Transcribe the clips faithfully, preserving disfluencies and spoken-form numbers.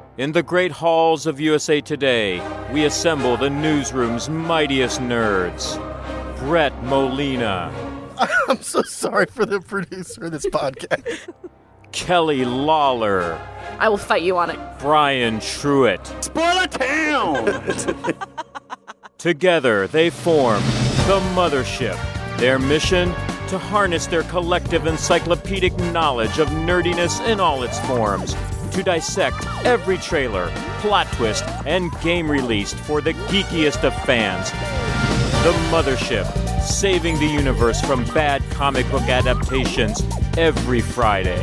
In the great halls of U S A Today, we assemble the newsroom's mightiest nerds. Brett Molina. I'm so sorry for the producer of this podcast. Kelly Lawler. I will fight you on it. Brian Truitt. Spoiler town! Together, they form the Mothership. Their mission? To harness their collective encyclopedic knowledge of nerdiness in all its forms. To dissect every trailer, plot twist, and game released for the geekiest of fans. The Mothership, saving the universe from bad comic book adaptations every Friday.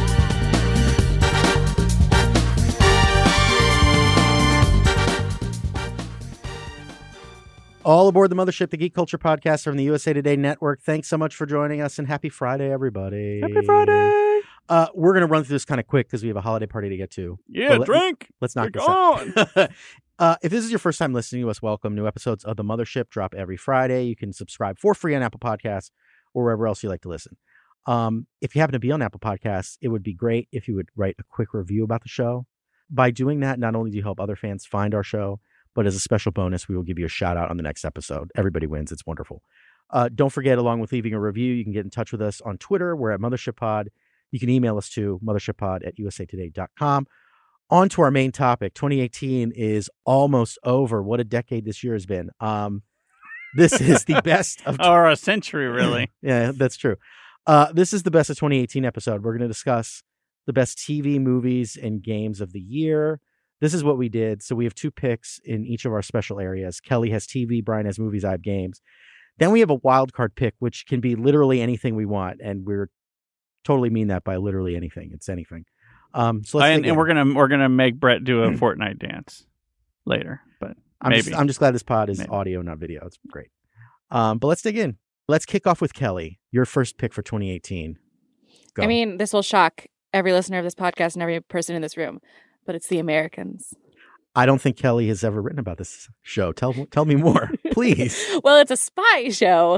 All aboard the Mothership, the Geek Culture Podcast from the U S A Today Network. Thanks so much for joining us, and happy Friday, everybody. Happy Friday! Uh, we're going to run through this kind of quick because we have a holiday party to get to. Yeah, let, drink! Let's knock Drink this on! out. uh, if this is your first time listening to us, welcome. New episodes of the Mothership drop every Friday. You can subscribe for free on Apple Podcasts or wherever else you like to listen. Um, if you happen to be on Apple Podcasts, it would be great if you would write a quick review about the show. By doing that, not only do you help other fans find our show, but as a special bonus, we will give you a shout out on the next episode. Everybody wins. It's wonderful. Uh, don't forget, along with leaving a review, you can get in touch with us on Twitter. We're at Mothership Pod. You can email us to mothershippod at u s a today dot com. On to our main topic. twenty eighteen is almost over. What a decade this year has been. Um, this is the best of... Or a century, really. Yeah, that's true. Uh, this is the best of twenty eighteen episode. We're going to discuss the best T V, movies, and games of the year. This is what we did. So we have two picks in each of our special areas. Kelly has T V, Brian has movies, I have games. Then we have a wild card pick, which can be literally anything we want. And we're totally mean that by literally anything. It's anything. Um, so let's and, and we're gonna we're gonna make Brett do a Fortnite dance later, but I'm maybe just, I'm just glad this pod is maybe. audio, not video. It's great. Um, but let's dig in. Let's kick off with Kelly. Your first pick for twenty eighteen. Go. I mean, this will shock every listener of this podcast and every person in this room, but it's The Americans. I don't think Kelly has ever written about this show. Tell tell me more, please. Well, it's a spy show.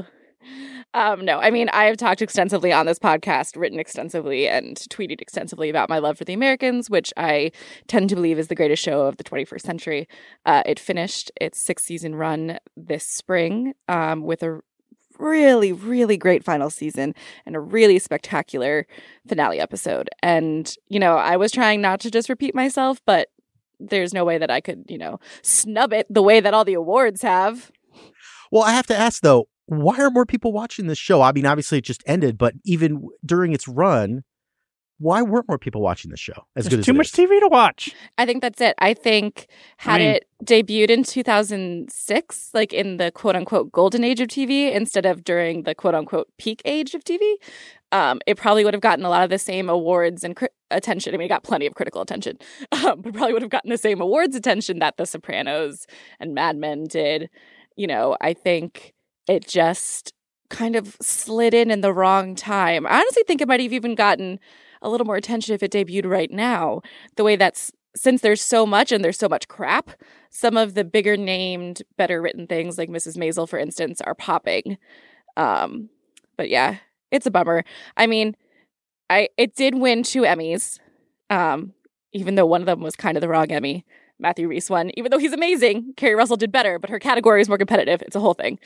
Um, no, I mean, I have talked extensively on this podcast, written extensively, and tweeted extensively about my love for The Americans, which I tend to believe is the greatest show of the twenty-first century. Uh, it finished its six-season run this spring um, with a really, really great final season and a really spectacular finale episode. And, you know, I was trying not to just repeat myself, but there's no way that I could, you know, snub it the way that all the awards have. Well, I have to ask, though, why are more people watching this show? I mean, obviously it just ended, but even during its run, why weren't more people watching this show? As There's good as too it much is? T V to watch. I think that's it. I think had I mean- it debuted in two thousand six, like in the quote unquote golden age of T V, instead of during the quote unquote peak age of T V, um, it probably would have gotten a lot of the same awards and cri- attention. I mean, it got plenty of critical attention, um, but probably would have gotten the same awards attention that The Sopranos and Mad Men did. You know, I think it just kind of slid in in the wrong time. I honestly think it might have even gotten a little more attention if it debuted right now. The way that's, since there's so much and there's so much crap, some of the bigger named, better written things like Missus Maisel, for instance, are popping. Um, but yeah, it's a bummer. I mean, I it did win two Emmys, um, even though one of them was kind of the wrong Emmy. Matthew Rhys won, even though he's amazing. Carrie Russell did better, but her category is more competitive. It's a whole thing.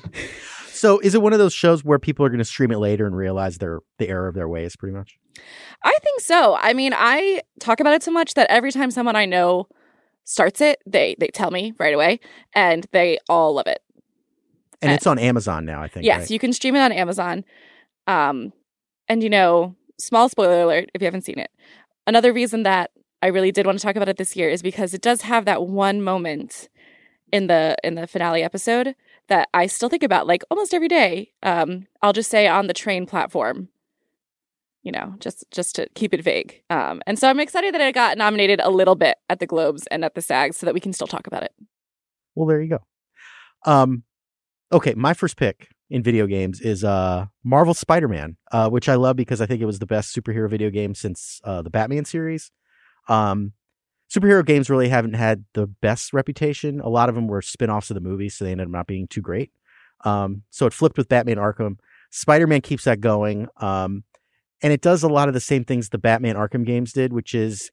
So is it one of those shows where people are going to stream it later and realize they're the error of their ways, pretty much? I think so. I mean, I talk about it so much that every time someone I know starts it, they they tell me right away, and they all love it. And, And- it's on Amazon now, I think. Yes, right? you can stream it on Amazon. Um, and, you know, small spoiler alert if you haven't seen it. Another reason that I really did want to talk about it this year is because it does have that one moment in the in the finale episode that I still think about like almost every day. Um, I'll just say on the train platform, you know, just just to keep it vague. Um, and so I'm excited that it got nominated a little bit at the Globes and at the SAG so that we can still talk about it. Well, there you go. Um, okay, my first pick in video games is uh, Marvel Spider-Man, uh, which I love because I think it was the best superhero video game since uh, the Batman series. Um, superhero games really haven't had the best reputation. A lot of them were spin-offs of the movies, so they ended up not being too great. Um, so it flipped with Batman Arkham. Spider-Man keeps that going. Um, and it does a lot of the same things the Batman Arkham games did, which is it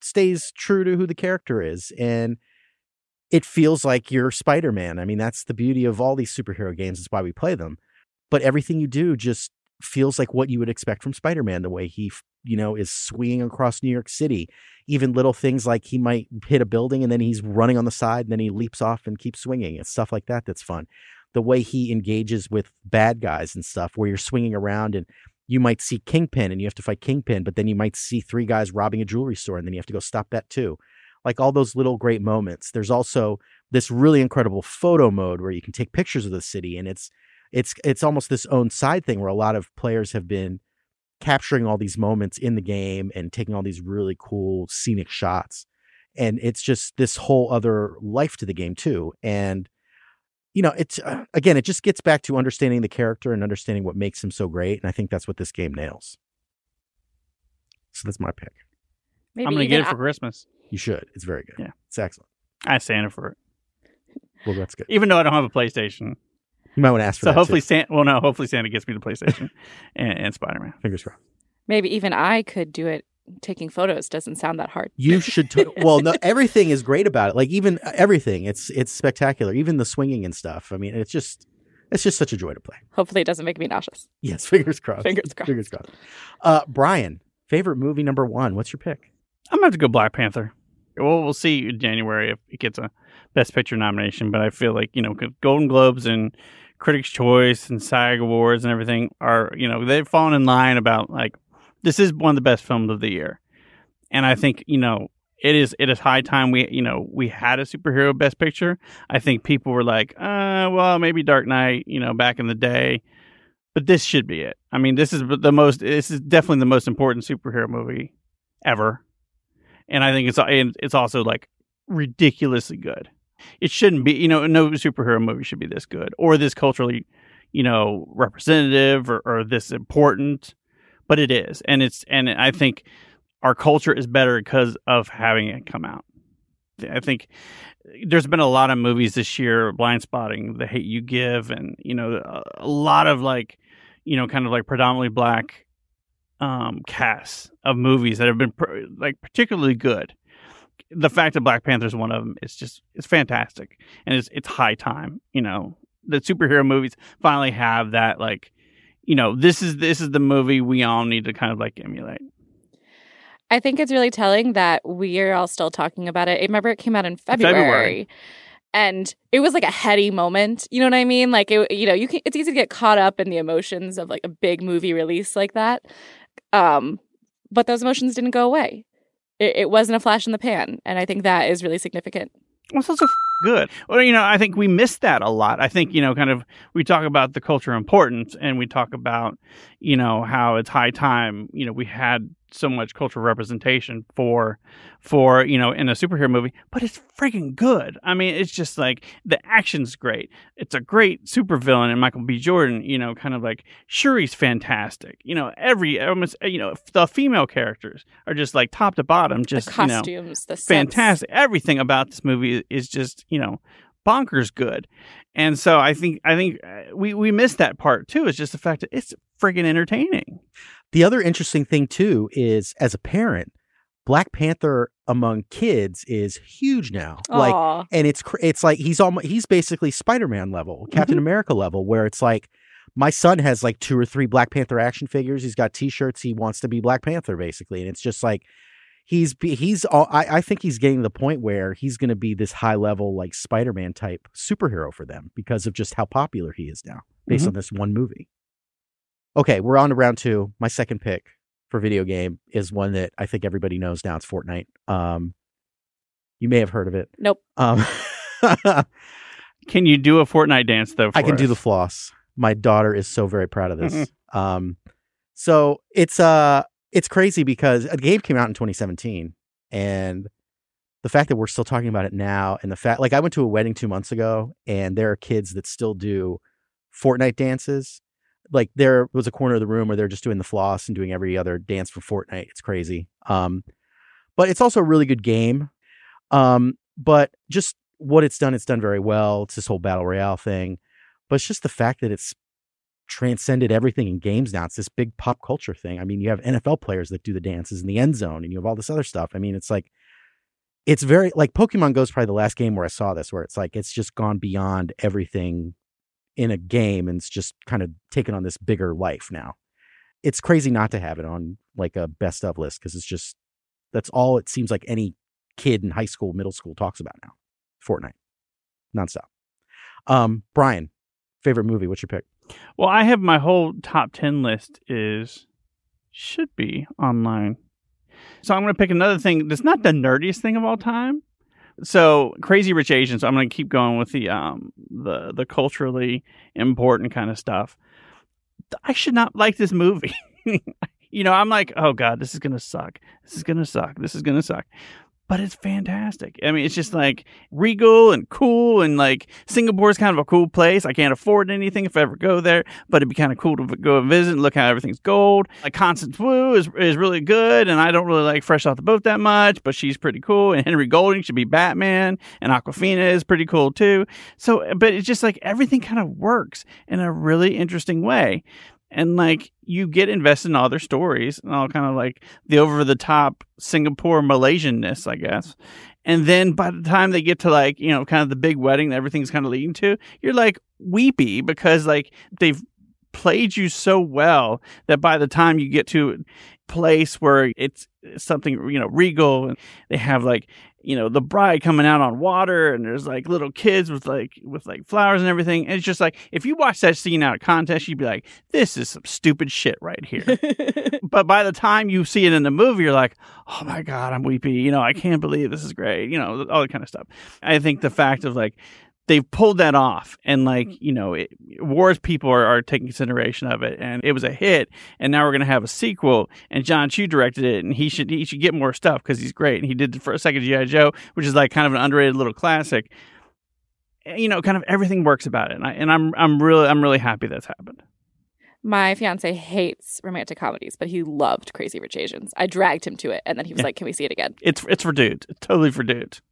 stays true to who the character is. And it feels like you're Spider-Man. I mean, that's the beauty of all these superhero games. It's why we play them. But everything you do just feels like what you would expect from Spider-Man, the way he, you know, is swinging across New York City. Even little things like he might hit a building and then he's running on the side and then he leaps off and keeps swinging. It's stuff like that that's fun. The way he engages with bad guys and stuff, where you're swinging around and you might see Kingpin and you have to fight Kingpin, but then you might see three guys robbing a jewelry store and then you have to go stop that too. Like all those little great moments. There's also this really incredible photo mode where you can take pictures of the city, and it's it's it's almost this own side thing where a lot of players have been capturing all these moments in the game and taking all these really cool scenic shots. And it's just this whole other life to the game too. And you know, it's uh, again, it just gets back to understanding the character and understanding what makes him so great. And I think that's what this game nails. So that's my pick. Maybe I'm going to get it for I- Christmas. You should. It's very good. Yeah. It's excellent. I stand for it. Well, that's good. Even though I don't have a PlayStation. You might want to ask for So that hopefully too. Santa, well, no, hopefully Santa gets me the PlayStation and, and Spider-Man. Fingers crossed. Maybe even I could do it. Taking photos doesn't sound that hard. You should. T- well, no, everything is great about it. Like even everything, it's it's spectacular. Even the swinging and stuff. I mean, it's just it's just such a joy to play. Hopefully it doesn't make me nauseous. Yes, fingers crossed. Fingers crossed. Fingers crossed. Uh, Brian, favorite movie number one. What's your pick? I'm going to have to go Black Panther. Well, we'll see in January if it gets a Best Picture nomination, but I feel like, you know, Golden Globes and Critics' Choice and SAG Awards and everything are, you know, they've fallen in line about, like, this is one of the best films of the year. And I think, you know, it is it is high time we, you know, we had a superhero Best Picture. I think people were like, uh, well, maybe Dark Knight, you know, back in the day. But this should be it. I mean, this is the most, this is definitely the most important superhero movie ever. And I think it's it's also like ridiculously good. It shouldn't be, you know, no superhero movie should be this good or this culturally, you know, representative or, or this important, but it is. And it's, and I think our culture is better because of having it come out. I think there's been a lot of movies this year, Blind Spotting, The Hate U Give, and, you know, a, a lot of like, you know, kind of like predominantly black um, casts of movies that have been pr- like particularly good. The fact that Black Panther is one of them is just, it's fantastic. And it's, it's high time, you know, that superhero movies finally have that, like, you know, this is, this is the movie we all need to kind of like emulate. I think it's really telling that we are all still talking about it. I remember it came out in February, February. and it was like a heady moment. You know what I mean? Like, it, you know, you can, it's easy to get caught up in the emotions of like a big movie release like that. Um, but those emotions didn't go away. It, it wasn't a flash in the pan. And I think that is really significant. Well, it's also f- good. Well, you know, I think we miss that a lot. I think, you know, kind of, we talk about the culture importance and we talk about, you know, how it's high time, you know, we had so much cultural representation for, for, you know, in a superhero movie, but it's freaking good. I mean, it's just like the action's great. It's a great supervillain in Michael B. Jordan, you know, kind of like Shuri's fantastic. You know, every, almost, you know, the female characters are just like top to bottom, just, The you know, costumes, the sets. fantastic. Everything about this movie is just, you know, bonkers good. And so I think I think we we missed that part too. It's just the fact that it's friggin' entertaining. The other interesting thing too is, as a parent, Black Panther among kids is huge now. Like, Aw. and it's cr- it's like he's almost he's basically Spider-Man level, Captain America level, where it's like my son has like two or three Black Panther action figures. He's got T-shirts. He wants to be Black Panther basically, and it's just like he's he's all, I, I think he's getting to the point where he's going to be this high level like Spider-Man type superhero for them because of just how popular he is now based Mhm. on this one movie. Okay, we're on to round two. My second pick for video game is one that I think everybody knows now. It's Fortnite. Um, you may have heard of it. Nope. Um, Can you do a Fortnite dance though? For I can do us? the floss. My daughter is so very proud of this. um, so it's uh it's crazy because a game came out in twenty seventeen, and the fact that we're still talking about it now, and the fact, like, I went to a wedding two months ago, and there are kids that still do Fortnite dances. Like, there was a corner of the room where they're just doing the floss and doing every other dance for Fortnite. It's crazy. Um, but it's also a really good game. Um, but just what it's done, it's done very well. It's this whole battle royale thing. But it's just the fact that it's transcended everything in games now. It's this big pop culture thing. I mean, you have N F L players that do the dances in the end zone, and you have all this other stuff. I mean, it's like, it's very like Pokemon Go is probably the last game where I saw this, where it's like it's just gone beyond everything in a game and it's just kind of taken on this bigger life now. It's crazy not to have it on like a best of list because it's just that's all it seems like any kid in high school, middle school talks about now. Fortnite, nonstop. Um, Brian, favorite movie? What's your pick? Well, I have my whole top ten list is should be online. So I'm going to pick another thing that's not the nerdiest thing of all time. So Crazy Rich Asians. I'm going to keep going with the um the the culturally important kind of stuff. I should not like this movie. You know, I'm like, oh God, this is going to suck. This is going to suck. This is going to suck. But it's fantastic. I mean, it's just like regal and cool, and like Singapore's kind of a cool place. I can't afford anything if I ever go there, but it'd be kind of cool to go and visit and look how everything's gold. Like Constance Wu is is really good, and I don't really like Fresh Off the Boat that much, but she's pretty cool. And Henry Golding should be Batman, and Awkwafina is pretty cool too. So, but it's just like everything kind of works in a really interesting way. And like you get invested in all their stories and all kind of like the over the top Singapore Malaysianness, I guess. And then by the time they get to like, you know, kind of the big wedding that everything's kind of leading to, you're like weepy because like they've played you so well that by the time you get to a place where it's something, you know, regal, and they have like, you know, the bride coming out on water, and there's like little kids with like with like flowers and everything. And it's just like if you watch that scene out of context, you'd be like, this is some stupid shit right here. But by the time you see it in the movie, you're like, oh my God, I'm weepy. You know, I can't believe this is great. You know, all that kind of stuff. I think the fact of like they've pulled that off, and like, you know, it, wars people are, are taking consideration of it, and it was a hit, and now we're going to have a sequel, and John Chu directed it, and he should he should get more stuff because he's great, and he did for a second G I. Joe, which is like kind of an underrated little classic. You know, kind of everything works about it, and, I, and I'm I'm really I'm really happy that's happened. My fiance hates romantic comedies, but he loved Crazy Rich Asians. I dragged him to it, and then he was Yeah. like, "Can we see it again?" It's it's for dudes, it's totally for dudes.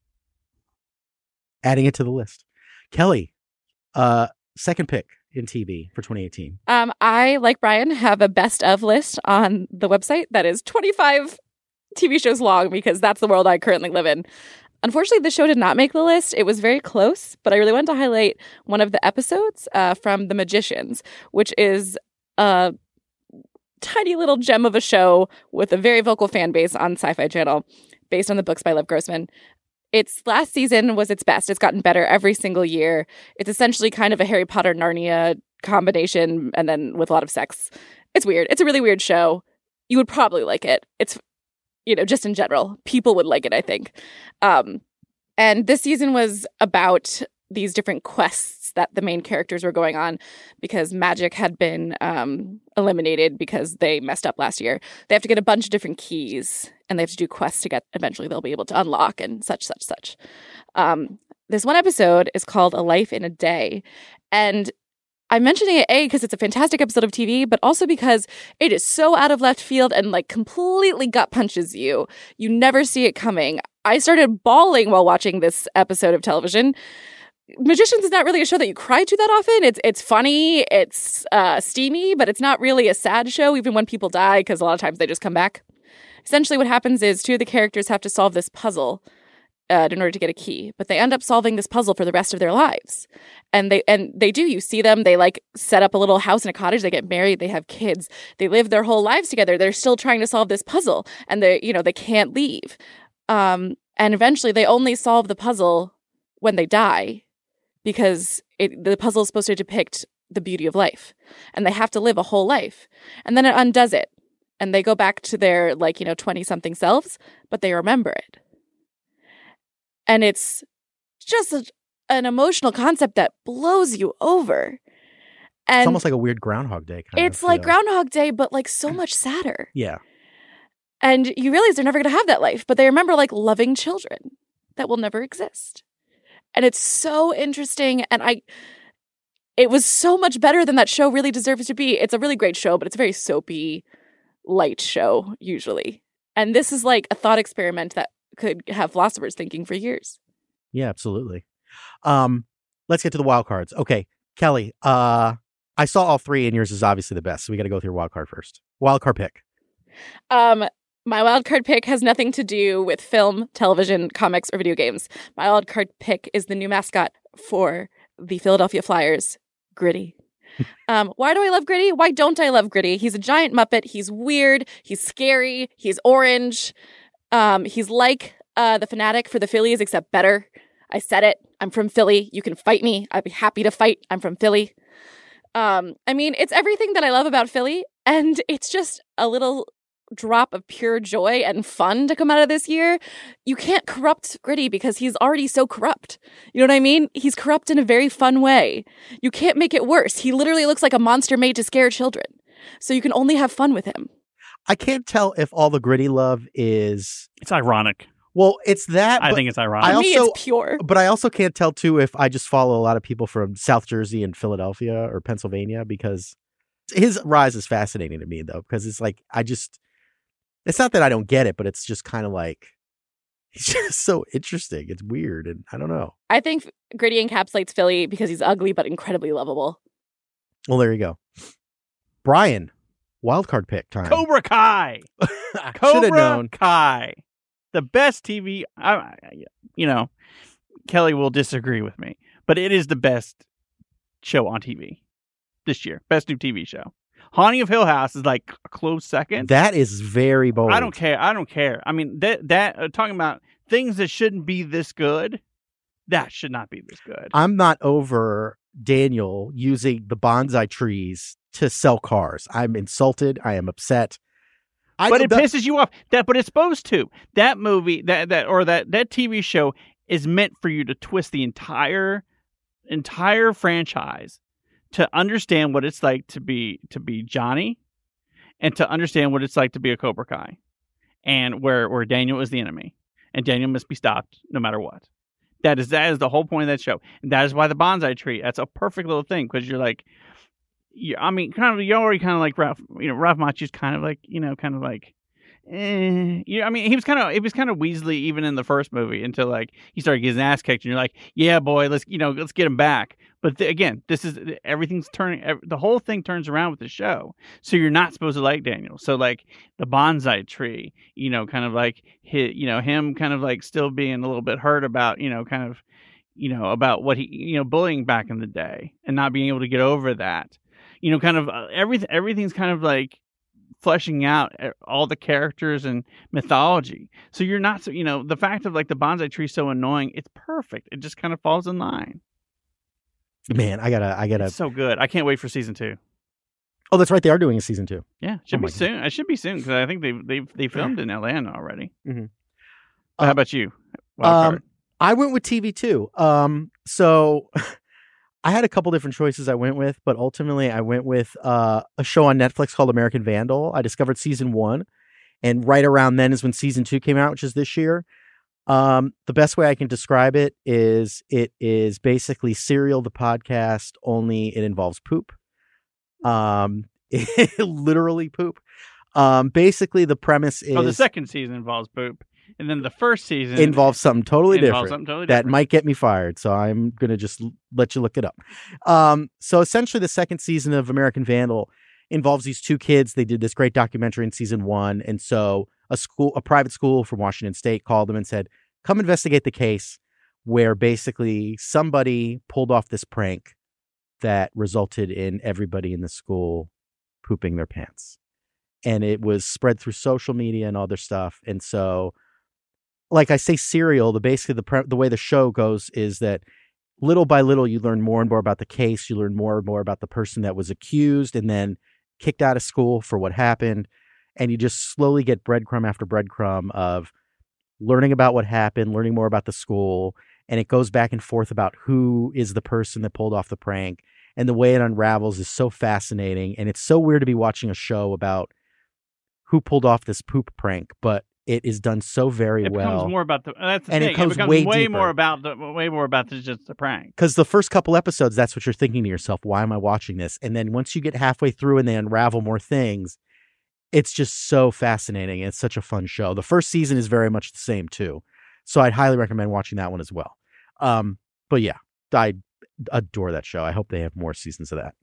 Adding it to the list. Kelly, uh, second pick in T V for twenty eighteen. Um, I, like Brian, have a best of list on the website that is twenty-five T V shows long because that's the world I currently live in. Unfortunately, the show did not make the list. It was very close, but I really wanted to highlight one of the episodes uh, from The Magicians, which is a tiny little gem of a show with a very vocal fan base on Sci-Fi Channel based on the books by Lev Grossman. Its last season was its best. It's gotten better every single year. It's essentially kind of a Harry Potter Narnia combination, and then with a lot of sex. It's weird. It's a really weird show. You would probably like it. It's, you know, just in general, people would like it, I think. Um, and this season was about these different quests that the main characters were going on because magic had been um, eliminated because they messed up last year. They have to get a bunch of different keys, and they have to do quests to get, eventually they'll be able to unlock and such, such, such. Um, this one episode is called A Life in a Day. And I'm mentioning it, A, because it's a fantastic episode of T V, but also because it is so out of left field and like completely gut punches you. You never see it coming. I started bawling while watching this episode of television. Magicians is not really a show that you cry to that often. It's it's funny, it's uh, steamy, but it's not really a sad show, even when people die, because a lot of times they just come back. Essentially what happens is two of the characters have to solve this puzzle uh, in order to get a key, but they end up solving this puzzle for the rest of their lives. And they and they do. You see them, they like set up a little house in a cottage, they get married, they have kids, they live their whole lives together. They're still trying to solve this puzzle, and they, you know, they can't leave. Um, and eventually they only solve the puzzle when they die, because it, the puzzle is supposed to depict the beauty of life, and they have to live a whole life. And then it undoes it, and they go back to their, like, you know, twenty-something selves, but they remember it. And it's just a, an emotional concept that blows you over. And It's almost like a weird Groundhog Day kind it's of like feel. Groundhog Day, but like so much sadder. Yeah. And you realize they're never going to have that life, but they remember like loving children that will never exist. And it's so interesting. And I, it was so much better than that show really deserves to be. It's a really great show, but it's a very soapy, light show usually. And this is like a thought experiment that could have philosophers thinking for years. Yeah, absolutely. Um, let's get to the wild cards. Okay, Kelly, uh, I saw all three, and yours is obviously the best. So we got to go with your wild card first. Wild card pick. Um, My wildcard pick has nothing to do with film, television, comics, or video games. My wildcard pick is the new mascot for the Philadelphia Flyers, Gritty. um, why do I love Gritty? Why don't I love Gritty? He's a giant Muppet. He's weird. He's scary. He's orange. Um, he's like uh, the Fanatic for the Phillies, except better. I said it. I'm from Philly. You can fight me. I'd be happy to fight. I'm from Philly. Um, I mean, it's everything that I love about Philly, and it's just a little drop of pure joy and fun to come out of this year. You can't corrupt Gritty because he's already so corrupt. You know what I mean? He's corrupt in a very fun way. You can't make it worse. He literally looks like a monster made to scare children. So you can only have fun with him. I can't tell if all the Gritty love is... It's ironic. Well, it's that. I but think it's ironic. I For me, also- it's pure. But I also can't tell, too, if I just follow a lot of people from South Jersey and Philadelphia or Pennsylvania, because his rise is fascinating to me, though, because it's like, I just... It's not that I don't get it, but it's just kind of like, he's just so interesting. It's weird, and I don't know. I think Gritty encapsulates Philly because he's ugly but incredibly lovable. Well, there you go. Brian, wildcard pick time. Cobra Kai. I should have Cobra known. Kai. The best T V. I, I- you know, Kelly will disagree with me, but it is the best show on T V this year. Best new T V show. Haunting of Hill House is like a close second. That is very bold. I don't care. I don't care. I mean, that that uh, talking about things that shouldn't be this good. That should not be this good. I'm not over Daniel using the bonsai trees to sell cars. I'm insulted. I am upset. I but know it that- pisses you off. That, but it's supposed to. That movie, that that or that that T V show is meant for you to twist the entire entire franchise to understand what it's like to be to be Johnny, and to understand what it's like to be a Cobra Kai, and where where Daniel is the enemy, and Daniel must be stopped no matter what. That is that is the whole point of that show, and that is why the bonsai tree. That's a perfect little thing because you're like, you I mean, kind of you're already kind of like Ralph. You know, Ralph Macchio's kind of like you know, kind of like. Eh, yeah, I mean, he was kind of, it was kind of Weasley even in the first movie until like he started getting his ass kicked, and you're like, yeah, boy, let's you know, let's get him back. But th- again, this is everything's turning, ev- the whole thing turns around with the show, so you're not supposed to like Daniel. So like the bonsai tree, you know, kind of like his, you know, him kind of like still being a little bit hurt about, you know, kind of, you know, about what he, you know, bullying back in the day and not being able to get over that, you know, kind of uh, everything, everything's kind of like fleshing out all the characters and mythology. So you're not so, you know, the fact of like the bonsai tree so annoying, it's perfect. It just kind of falls in line. Man, I gotta, I gotta. It's so good. I can't wait for season two. Oh, that's right. They are doing a season two. Yeah, should Oh be my God. soon. It should be soon because I think they they they filmed in Atlanta already. Mm-hmm. But how Uh, about you? Wild Um, card. I went with T V too. Um, so I had a couple different choices I went with, but ultimately I went with uh, a show on Netflix called American Vandal. I discovered season one, and right around then is when season two came out, which is this year. Um, the best way I can describe it is it is basically Serial the podcast, only it involves poop. Um, literally poop. Um, basically the premise is Oh, the second season involves poop, and then the first season involves something totally involves different. something totally That different. might get me fired, so I'm gonna just l- let you look it up. Um, so essentially, the second season of American Vandal involves these two kids. They did this great documentary in season one, and so a school, a private school from Washington State, called them and said, "Come investigate the case where basically somebody pulled off this prank that resulted in everybody in the school pooping their pants." And it was spread through social media and other stuff, and so. Like I say, Serial, the basically the pre- the way the show goes is that little by little you learn more and more about the case. You learn more and more about the person that was accused and then kicked out of school for what happened. And you just slowly get breadcrumb after breadcrumb of learning about what happened, learning more about the school. And it goes back and forth about who is the person that pulled off the prank. And the way it unravels is so fascinating. And it's so weird to be watching a show about who pulled off this poop prank, but it is done so very it well. becomes more about the that's the And it thing. comes becomes way way deeper. more about the way more about the, just the prank. Because the first couple episodes, that's what you're thinking to yourself. Why am I watching this? And then once you get halfway through and they unravel more things, it's just so fascinating. It's such a fun show. The first season is very much the same too. So I'd highly recommend watching that one as well. Um, but yeah, I adore that show. I hope they have more seasons of that.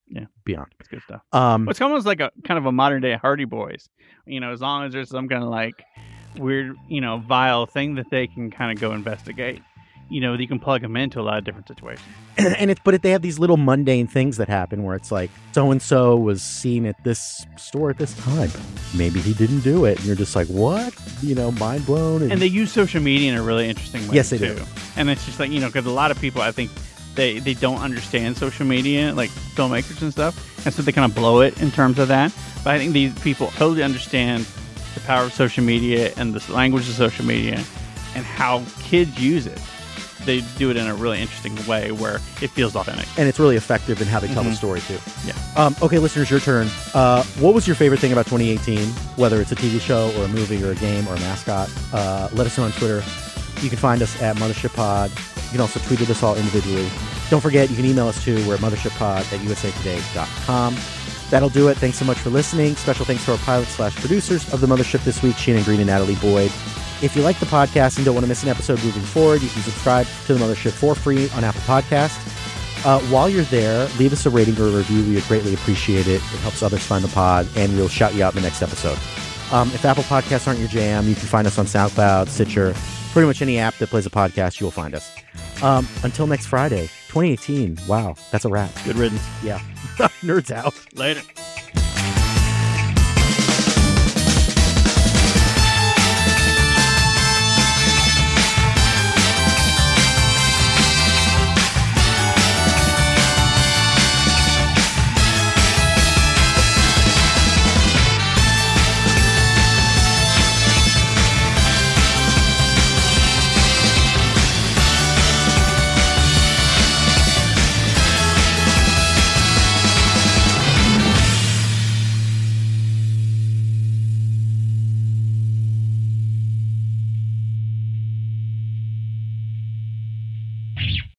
Yeah. beyond. It's good stuff. Um, Well, it's almost like a kind of a modern day Hardy Boys. You know, as long as there's some kind of like weird, you know, vile thing that they can kind of go investigate. You know, you can plug them into a lot of different situations. and it's but it, they have these little mundane things that happen where it's like so and so was seen at this store at this time. Maybe he didn't do it, and you're just like, what? You know, mind blown. And, And they use social media in a really interesting way. Yes, they too. do. And it's just like, you know, because a lot of people, I think, they, they don't understand social media, like filmmakers and stuff. And so they kind of blow it in terms of that. But I think these people totally understand the power of social media and the language of social media and how kids use it. They do it in a really interesting way where it feels authentic. and it's really effective in how they tell the Mhm. story too. Yeah. Um, okay, listeners, your turn. Uh, what was your favorite thing about twenty eighteen? Whether it's a T V show or a movie or a game or a mascot, uh, let us know on Twitter. You can find us at Mothership Pod. You can also tweet at us all individually. Don't forget, you can email us too. We're at mothershippod at u s a today dot com. That'll do it. Thanks so much for listening. Special thanks to our pilots slash producers of The Mothership this week, Shannon Green and Natalie Boyd. If you like the podcast and don't want to miss an episode moving forward, you can subscribe to The Mothership for free on Apple Podcasts. Uh, while you're there, leave us a rating or a review. We would greatly appreciate it. It helps others find the pod, and we'll shout you out in the next episode. Um, if Apple Podcasts aren't your jam, you can find us on SoundCloud, Stitcher, pretty much any app that plays a podcast, you'll find us. Um, until next Friday, twenty eighteen. Wow, that's a wrap. Good riddance. Yeah. Nerds out. Later.